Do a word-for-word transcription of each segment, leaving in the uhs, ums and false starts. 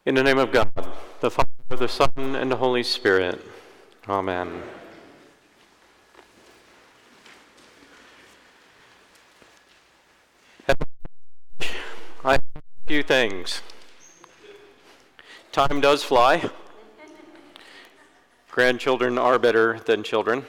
In the name of God, the Father, the Son, and the Holy Spirit. Amen. I have a few things. Time does fly. Grandchildren are better than children.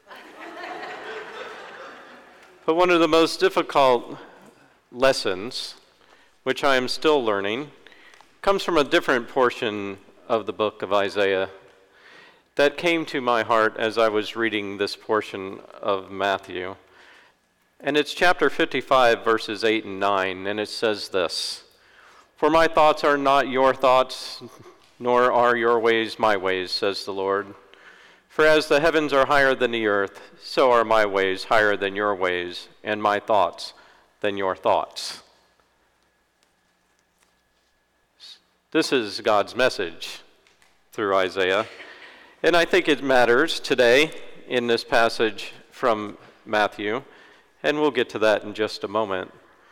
But one of the most difficult lessons, which I am still learning, comes from a different portion of the book of Isaiah that came to my heart as I was reading this portion of Matthew. And it's chapter fifty-five, verses eight and nine, and it says this: "For my thoughts are not your thoughts, nor are your ways my ways, says the Lord. For as the heavens are higher than the earth, so are my ways higher than your ways, and my thoughts than your thoughts." This is God's message through Isaiah, and I think it matters today in this passage from Matthew, and we'll get to that in just a moment.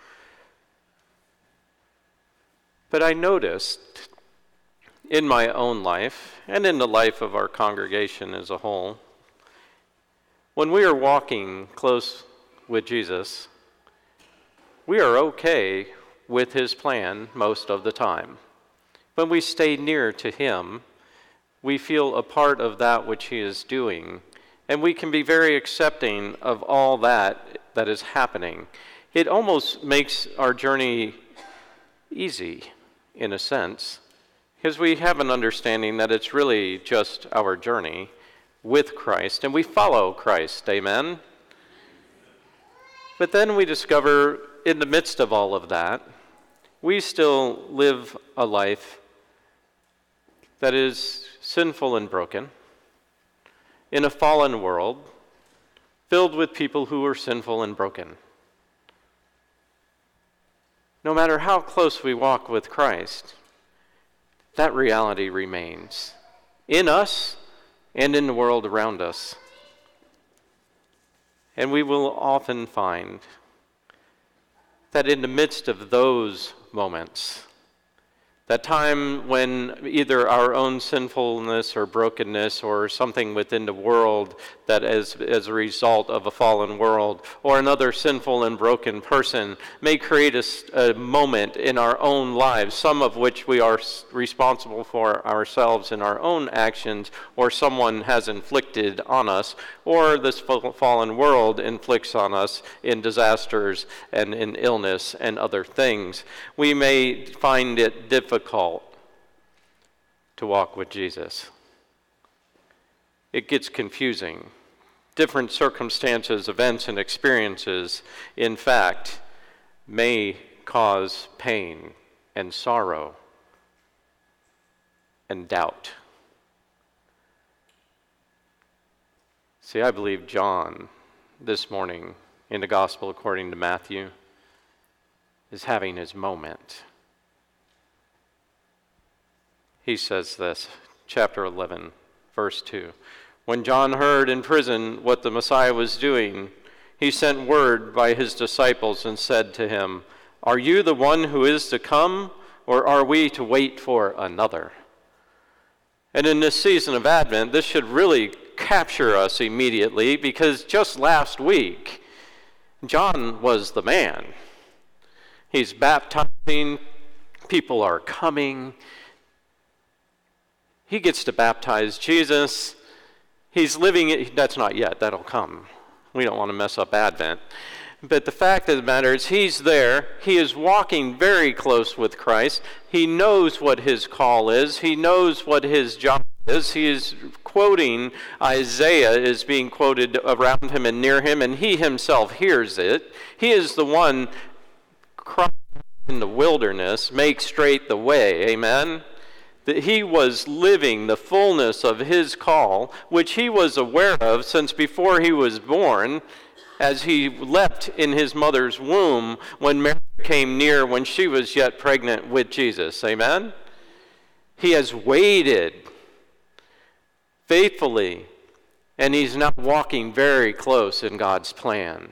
But I noticed in my own life, and in the life of our congregation as a whole, when we are walking close with Jesus, we are okay with his plan most of the time. When we stay near to him, we feel a part of that which he is doing, and we can be very accepting of all that that is happening. It almost makes our journey easy, in a sense, because we have an understanding that it's really just our journey with Christ, and we follow Christ, amen? But then we discover, in the midst of all of that, we still live a life that is sinful and broken, in a fallen world, filled with people who are sinful and broken. No matter how close we walk with Christ, that reality remains in us and in the world around us. And we will often find that in the midst of those moments, that time when either our own sinfulness or brokenness or something within the world that is as a result of a fallen world or another sinful and broken person may create a, a moment in our own lives, some of which we are responsible for ourselves in our own actions, or someone has inflicted on us, or this fallen world inflicts on us in disasters and in illness and other things. We may find it difficult difficult to walk with Jesus. It gets confusing. Different circumstances, events, and experiences, in fact, may cause pain and sorrow and doubt. See, I believe John this morning in the Gospel according to Matthew is having his moment. He says this, chapter eleven, verse two. "When John heard in prison what the Messiah was doing, he sent word by his disciples and said to him, 'Are you the one who is to come, or are we to wait for another?'" And in this season of Advent, this should really capture us immediately, because just last week, John was the man. He's baptizing, people are coming. He gets to baptize Jesus. He's living it. That's not yet. That'll come. We don't want to mess up Advent. But the fact of the matter is he's there. He is walking very close with Christ. He knows what his call is. He knows what his job is. He is quoting Isaiah, is being quoted around him and near him, and he himself hears it. He is the one crying in the wilderness, "Make straight the way." Amen? That he was living the fullness of his call, which he was aware of since before he was born, as he leapt in his mother's womb when Mary came near when she was yet pregnant with Jesus. Amen? He has waited faithfully, and he's now walking very close in God's plan.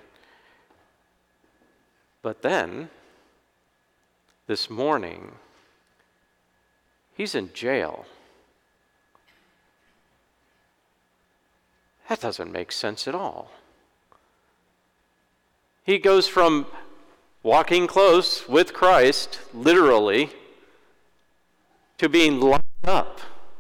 But then, this morning, He's in jail. That doesn't make sense at all. He goes from walking close with Christ, literally, to being locked up.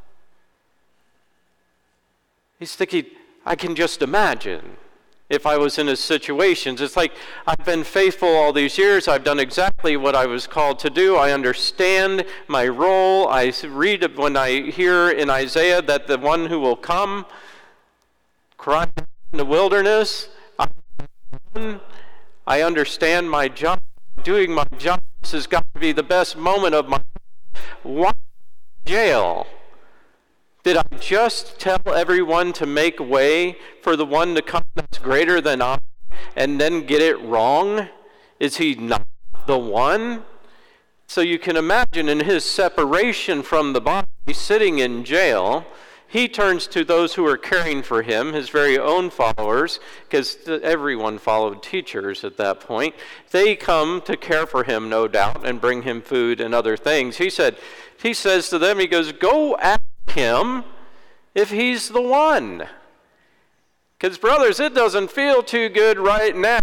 He's thinking, I can just imagine if I was in his situations. It's like, I've been faithful all these years. I've done exactly what I was called to do. I understand my role. I read when I hear in Isaiah that the one who will come, crying in the wilderness, I, I understand my job. Doing my job, this has got to be the best moment of my life. Why jail? Did I just tell everyone to make way for the one to come that's greater than I and then get it wrong? Is he not the one? So you can imagine in his separation from the body, sitting in jail, he turns to those who are caring for him, his very own followers, because everyone followed teachers at that point. They come to care for him, no doubt, and bring him food and other things. He said, he says to them, he goes, go ask him if he's the one. Because, brothers, it doesn't feel too good right now.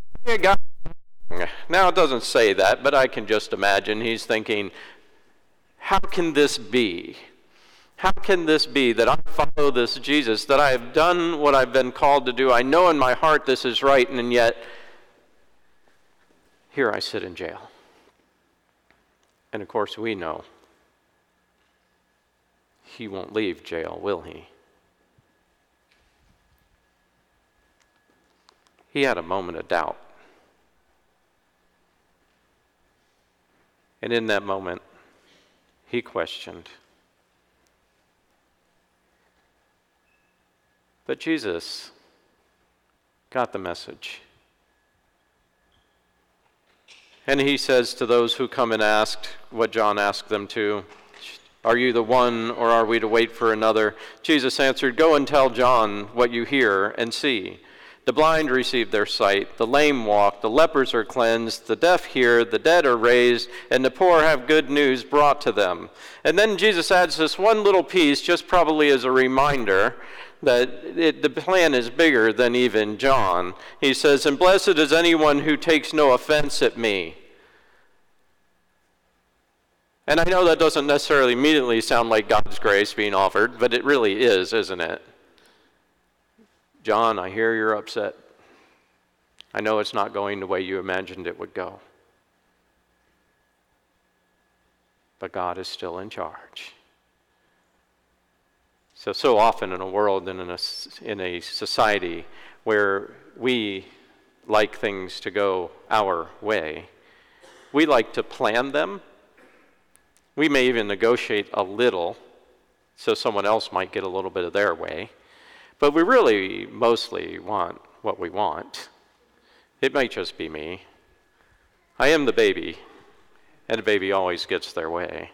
Now, it doesn't say that, but I can just imagine he's thinking, how can this be? How can this be that I follow this Jesus, that I have done what I've been called to do? I know in my heart this is right, and yet here I sit in jail. And of course we know he won't leave jail, will he? He had a moment of doubt. And in that moment, he questioned. But Jesus got the message. And he says to those who come and ask what John asked them to, are you the one, or are we to wait for another? Jesus answered, go and tell John what you hear and see. The blind receive their sight, the lame walk, the lepers are cleansed, the deaf hear, the dead are raised, and the poor have good news brought to them. And then Jesus adds this one little piece, just probably as a reminder, that it, the plan is bigger than even John. He says, and blessed is anyone who takes no offense at me. And I know that doesn't necessarily immediately sound like God's grace being offered, but it really is, isn't it? John, I hear you're upset. I know it's not going the way you imagined it would go. But God is still in charge. So, so often in a world and in a, in a society where we like things to go our way, we like to plan them. We may even negotiate a little so someone else might get a little bit of their way. But we really mostly want what we want. It might just be me. I am the baby, and the baby always gets their way.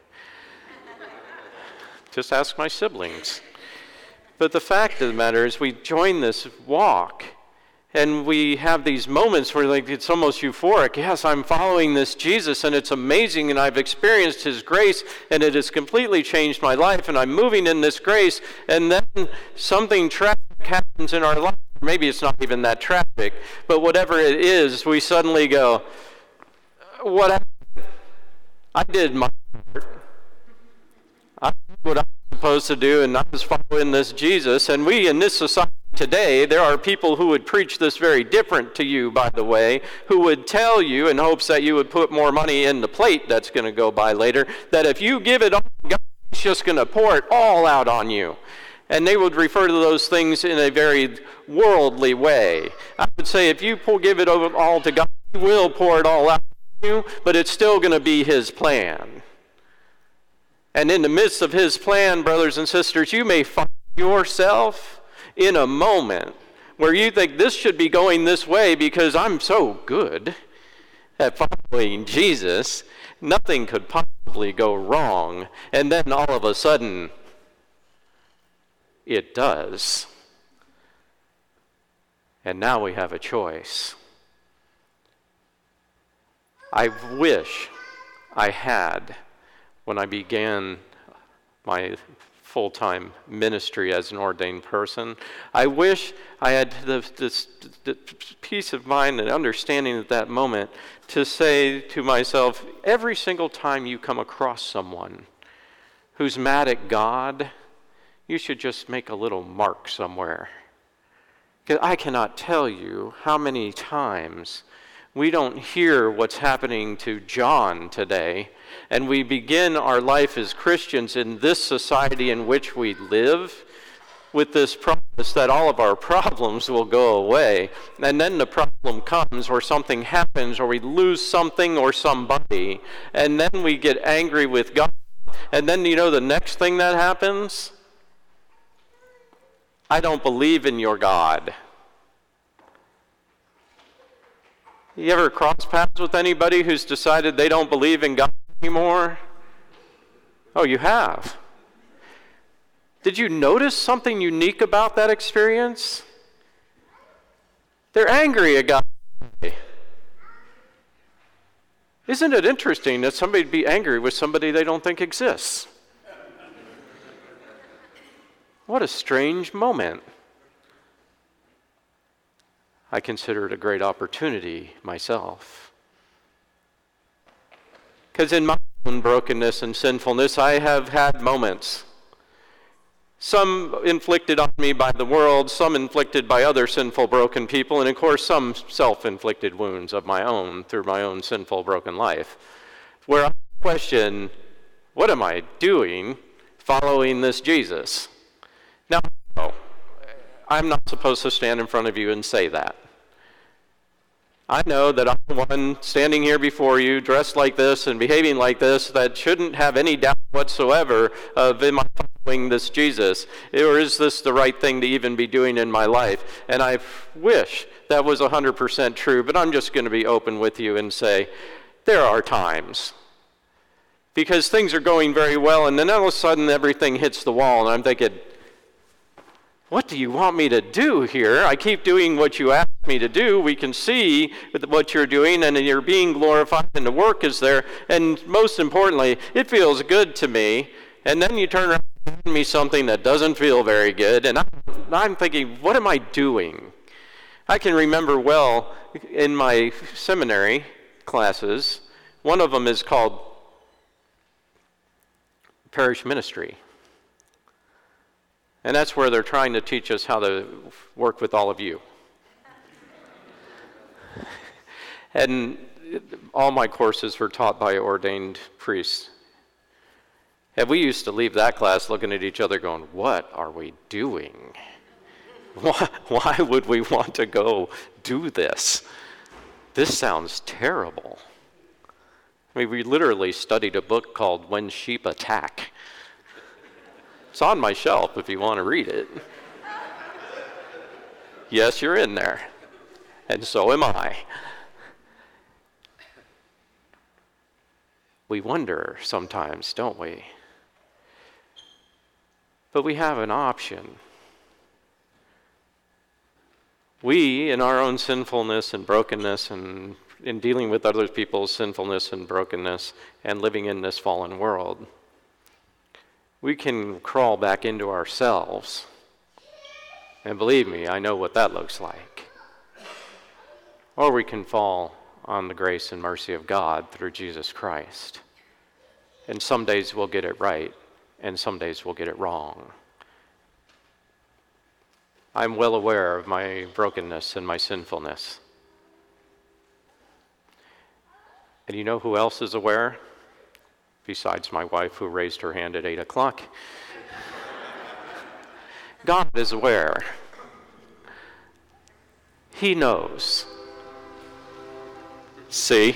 Just ask my siblings. But the fact of the matter is we join this walk, and we have these moments where like it's almost euphoric. Yes, I'm following this Jesus, and it's amazing, and I've experienced his grace, and it has completely changed my life, and I'm moving in this grace, and then something tragic happens in our life. Maybe it's not even that tragic, but whatever it is, we suddenly go, what happened? I did my part. I did what I was supposed to do, and I was following this Jesus, and we in this society today, there are people who would preach this very different to you, by the way, who would tell you in hopes that you would put more money in the plate that's going to go by later, that if you give it all to God, he's just going to pour it all out on you. And they would refer to those things in a very worldly way. I would say if you give it all to God, he will pour it all out on you, but it's still going to be his plan. And in the midst of his plan, brothers and sisters, you may find yourself in a moment where you think this should be going this way because I'm so good at following Jesus, nothing could possibly go wrong. And then all of a sudden, it does. And now we have a choice. I wish I had, when I began my full-time ministry as an ordained person. I wish I had the, this, the peace of mind and understanding at that moment to say to myself, every single time you come across someone who's mad at God, you should just make a little mark somewhere. Because I cannot tell you how many times we don't hear what's happening to John today, and we begin our life as Christians in this society in which we live with this promise that all of our problems will go away. And then the problem comes, or something happens, or we lose something or somebody, and then we get angry with God. And then you know the next thing that happens? I don't believe in your God. You ever cross paths with anybody who's decided they don't believe in God anymore? Oh, you have. Did you notice something unique about that experience? They're angry at God. Isn't it interesting that somebody would be angry with somebody they don't think exists? What a strange moment. I consider it a great opportunity myself. Because in my own brokenness and sinfulness, I have had moments. Some inflicted on me by the world, some inflicted by other sinful, broken people, and of course some self-inflicted wounds of my own through my own sinful, broken life, where I question, what am I doing following this Jesus? Now, I'm not supposed to stand in front of you and say that. I know that I'm the one standing here before you, dressed like this and behaving like this, that shouldn't have any doubt whatsoever of am I following this Jesus, or is this the right thing to even be doing in my life? And I wish that was one hundred percent true, but I'm just going to be open with you and say, there are times. Because things are going very well, and then all of a sudden everything hits the wall, and I'm thinking, what do you want me to do here? I keep doing what you asked me to do. We can see what you're doing, and you're being glorified, and the work is there. And most importantly, it feels good to me. And then you turn around and give me something that doesn't feel very good. And I'm, I'm thinking, what am I doing? I can remember well in my seminary classes, one of them is called parish ministry. And that's where they're trying to teach us how to work with all of you. And all my courses were taught by ordained priests. And we used to leave that class looking at each other going, what are we doing? Why, why would we want to go do this? This sounds terrible. I mean, we literally studied a book called When Sheep Attack. It's on my shelf if you want to read it. Yes, you're in there. And so am I. We wonder sometimes, don't we? But we have an option. We, in our own sinfulness and brokenness and in dealing with other people's sinfulness and brokenness and living in this fallen world, we can crawl back into ourselves. And believe me, I know what that looks like. Or we can fall on the grace and mercy of God through Jesus Christ. And some days we'll get it right, and some days we'll get it wrong. I'm well aware of my brokenness and my sinfulness. And you know who else is aware? Besides my wife, who raised her hand at eight o'clock. God is aware. He knows. See?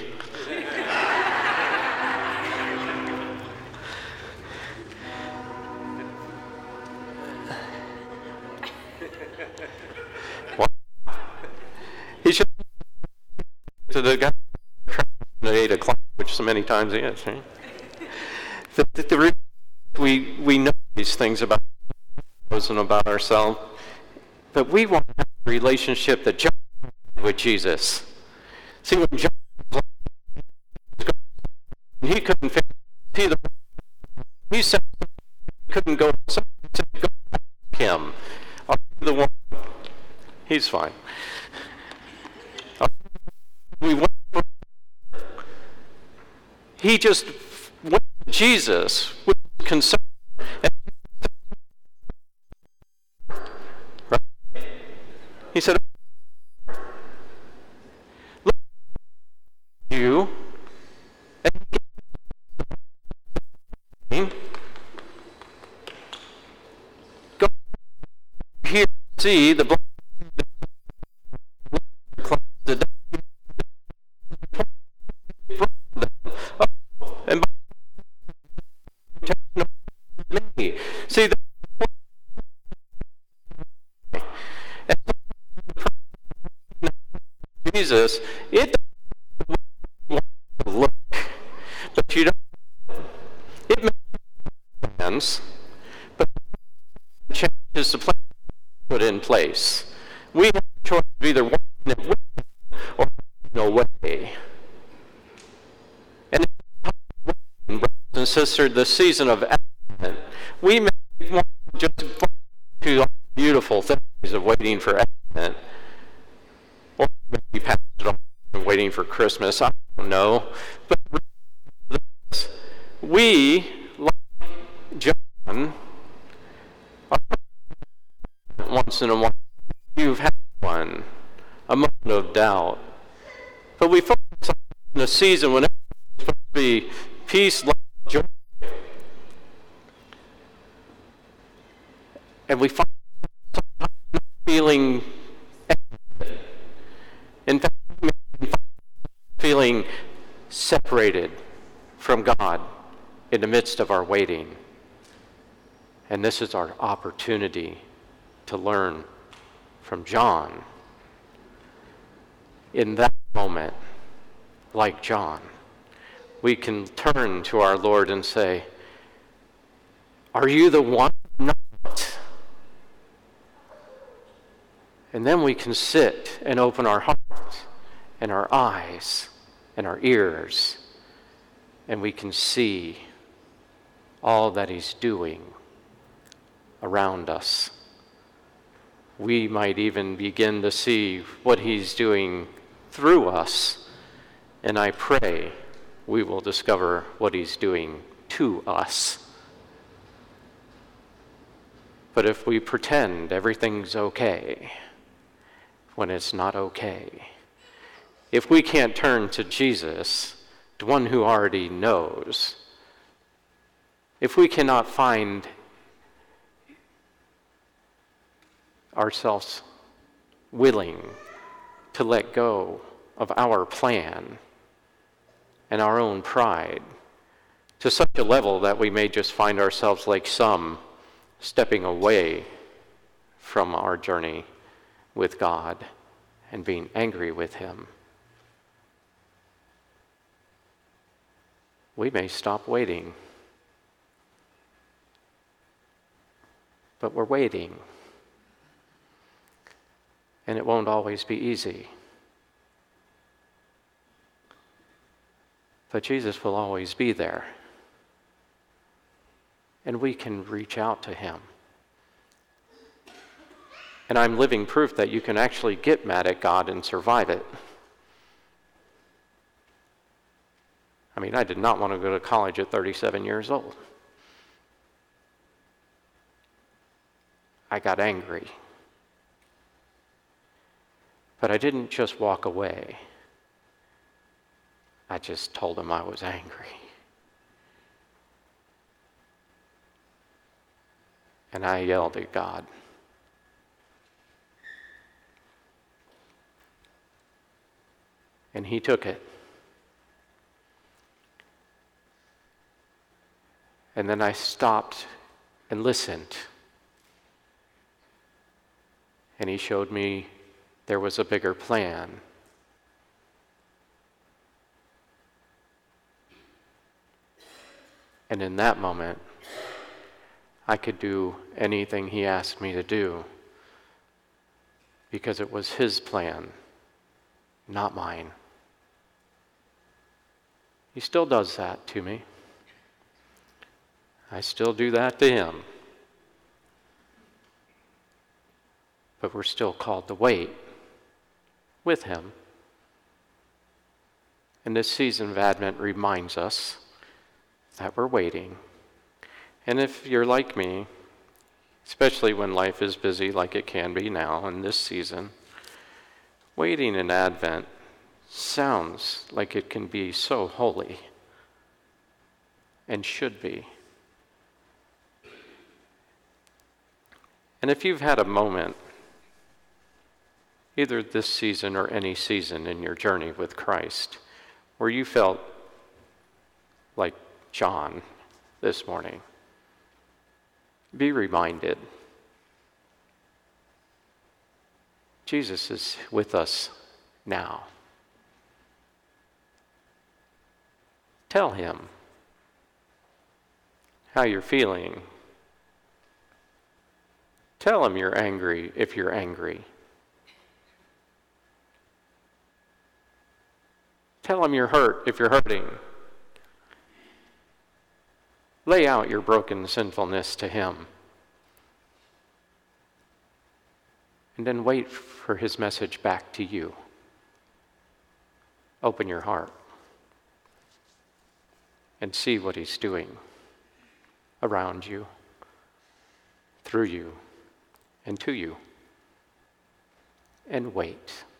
What? He should to the guy at eight o'clock, which so many times he is, right? The, the, the, we, we know these things about ourselves and about ourselves, but we want to have a relationship that John had with Jesus. See, when John was he couldn't see the he said couldn't go outside. He said, go ask him. Are you the one? He's fine. We went for, he just went to Jesus with concern. Right? He said, look at you. And go here, see the blood. See, the Jesus, it doesn't look, but you don't. It makes plans, but it changes the plan put in place. We have the choice of either walking it with him or walking away. And brothers and sisters, the season of Advent, we may want to just fall to all the beautiful things of waiting for Advent, or maybe pass it on and waiting for Christmas. I don't know. But this, we, like John, are once in a while. You've had one, a moment of doubt. But we focus on in a season when it's supposed to be peace, love, joy. And we find sometimes feeling, in fact, feeling separated from God in the midst of our waiting. And this is our opportunity to learn from John. In that moment, like John, we can turn to our Lord and say, are you the one or not? And then we can sit and open our hearts and our eyes and our ears, and we can see all that he's doing around us. We might even begin to see what he's doing through us, and I pray we will discover what he's doing to us. But if we pretend everything's okay when it's not okay, if we can't turn to Jesus, the one who already knows, if we cannot find ourselves willing to let go of our plan and our own pride to such a level that we may just find ourselves like some stepping away from our journey with God and being angry with him, we may stop waiting. But we're waiting. And it won't always be easy. But Jesus will always be there. And we can reach out to him. And I'm living proof that you can actually get mad at God and survive it. I mean, I did not want to go to college at thirty-seven years old. I got angry. But I didn't just walk away. I just told him I was angry. And I yelled at God. And he took it. And then I stopped and listened. And he showed me there was a bigger plan. And in that moment, I could do anything he asked me to do because it was his plan, not mine. He still does that to me. I still do that to him. But we're still called to wait with him. And this season of Advent reminds us that we're waiting. And if you're like me, especially when life is busy like it can be now in this season, waiting in Advent sounds like it can be so holy and should be. And if you've had a moment, either this season or any season in your journey with Christ, where you felt like John this morning, be reminded Jesus is with us now. Tell him how you're feeling. Tell him you're angry if you're angry. Tell him you're hurt if you're hurting. Lay out your broken sinfulness to him. And then wait for his message back to you. Open your heart and see what he's doing around you, through you, and to you. And wait.